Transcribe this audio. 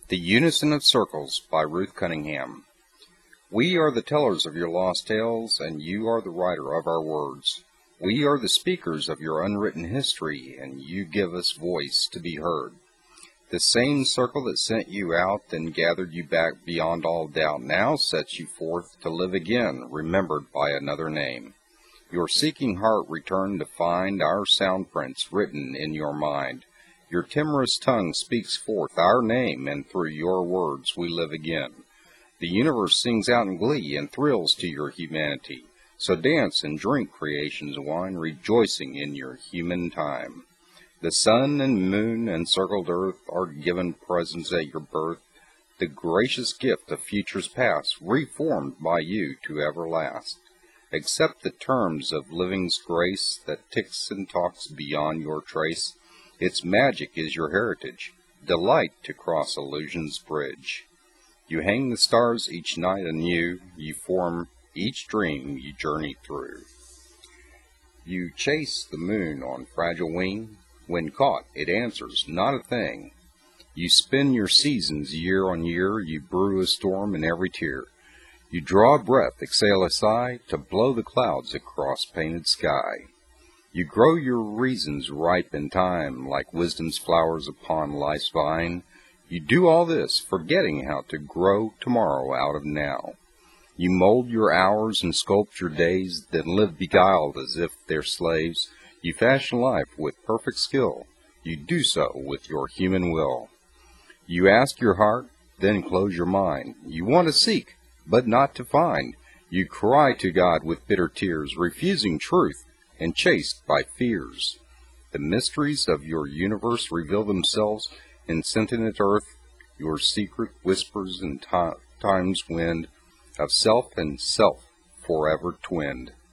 The Unison of Circles by Ruth Cunningham. We are the tellers of your lost tales, and you are the writer of our words. We are the speakers of your unwritten history, and you give us voice to be heard. The same circle that sent you out and gathered you back beyond all doubt now sets you forth to live again, remembered by another name. Your seeking heart returned to find our sound prints written in your mind. Your timorous tongue speaks forth our name, and through your words we live again. The universe sings out in glee and thrills to your humanity. So dance and drink creation's wine, rejoicing in your human time. The sun and moon and circled earth are given presents at your birth, the gracious gift of futures past, reformed by you to everlast. Accept the terms of living's grace that ticks and talks beyond your trace. Its magic is your heritage. Delight to cross illusion's bridge. You hang the stars each night anew. You form each dream you journey through. You chase the moon on fragile wing. When caught, it answers not a thing. You spin your seasons year on year. You brew a storm in every tear. You draw a breath, exhale a sigh, to blow the clouds across painted sky. You grow your reasons ripe in time, like wisdom's flowers upon life's vine. You do all this, forgetting how to grow tomorrow out of now. You mold your hours and sculpt your days, then live beguiled as if they're slaves. You fashion life with perfect skill. You do so with your human will. You ask your heart, then close your mind. You want to seek, but not to find. You cry to God with bitter tears, refusing truth and chased by fears. The mysteries of your universe reveal themselves in sentient earth, your secret whispers in time's wind, of self and self forever twinned.